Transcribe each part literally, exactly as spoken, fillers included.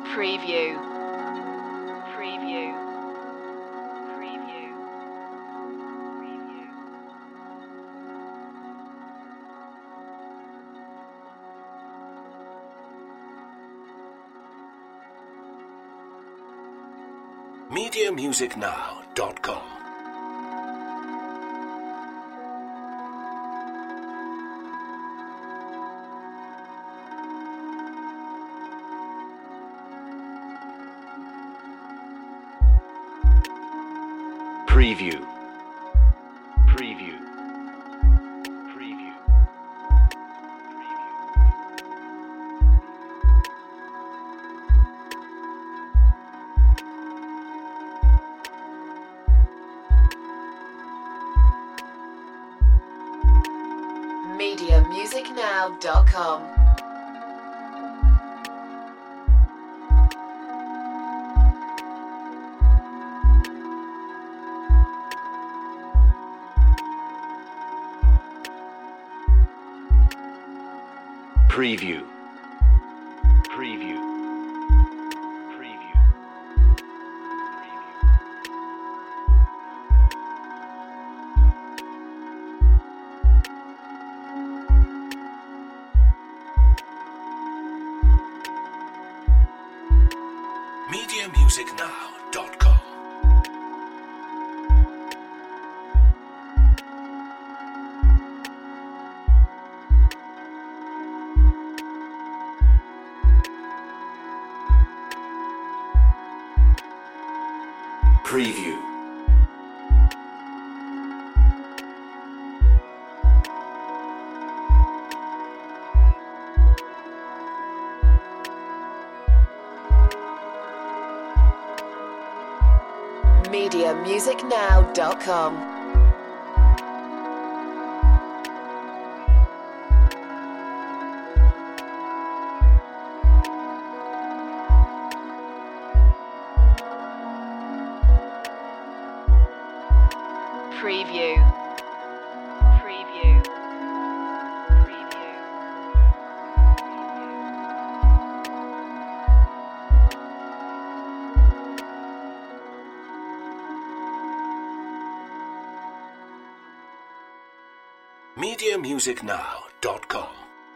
Preview. Preview. Preview. Preview. media music now dot com. Preview. Preview. Preview. media music now dot com. Preview. Preview. Preview. media music now dot com. Preview. media music now dot com. Preview. Preview. Preview. media music now dot com.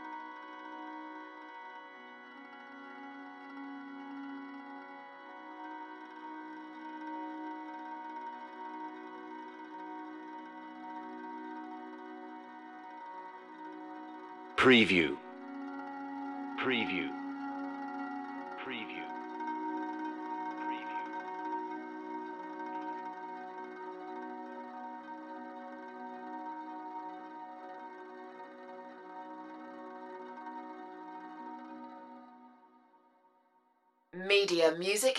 Preview. Preview. Preview. Preview. media music